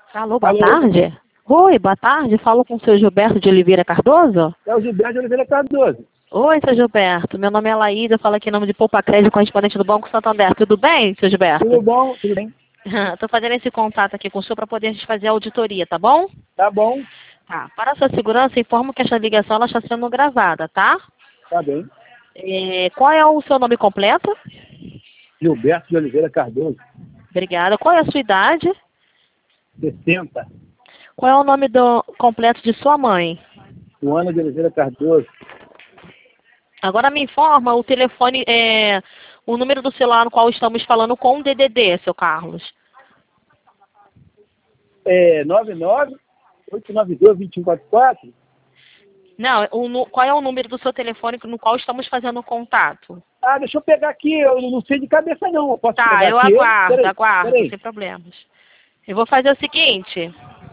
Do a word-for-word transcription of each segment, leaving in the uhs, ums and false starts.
Alô, boa Alô? tarde. Oi, boa tarde. Falo com o seu Gilberto de Oliveira Cardoso? É o Gilberto de Oliveira Cardoso. Oi, seu Gilberto. Meu nome é Laída, eu falo aqui em nome de Poupa Crédito, correspondente do Banco Santander. Tudo bem, seu Gilberto? Tudo bom? Tudo bem? Estou fazendo esse contato aqui com o senhor para poder a gente fazer a auditoria, tá bom? Tá bom? Tá. Para a sua segurança, informo que esta ligação ela está sendo gravada, tá? Tá bem. É, qual é o seu nome completo? Gilberto de Oliveira Cardoso. Obrigada. Qual é a sua idade? sessenta. Qual é o nome do completo de sua mãe? Joana de Oliveira Cardoso. Agora me informa o telefone, é, o número do celular no qual estamos falando com o D D D, seu Carlos. É nove nove, oito nove dois, dois um quatro quatro. Não, o, nu- qual é o número do seu telefone no qual estamos fazendo contato? Ah, deixa eu pegar aqui. Eu não sei de cabeça, não. Eu posso Tá, pegar eu aqui? aguardo, Peraí, aguardo, peraí. sem problemas. Eu vou fazer o seguinte.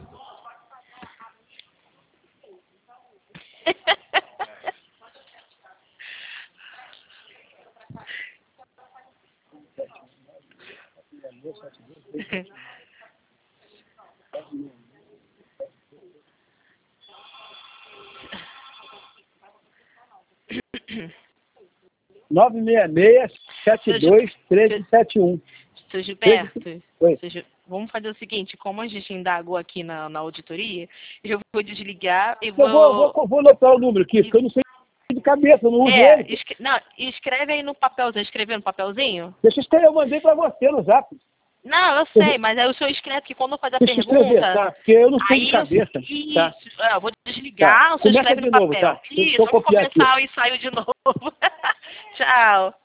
nove seis seis, sete dois, um três sete um. Seu Gilberto, Oi. seu Gil- vamos fazer o seguinte, como a gente indagou aqui na, na auditoria, eu vou desligar e vou... Eu vou, vou, vou anotar o número aqui, porque eu não sei de cabeça, eu não uso É, ele. escre- não, escreve aí no papelzinho, escreveu no papelzinho? Deixa eu escrever, eu mandei pra você no zap. Não, eu sei, mas aí o senhor escreve que quando eu fazer a Deixa eu escrever, pergunta... tá? Porque eu não sei Aí de eu, cabeça. isso, Tá? é, eu vou desligar, Tá. o senhor Começa escreve de no novo, papel. tá? Deixa Isso, eu vamos copiar aqui. começar o ensaio de novo. Tchau.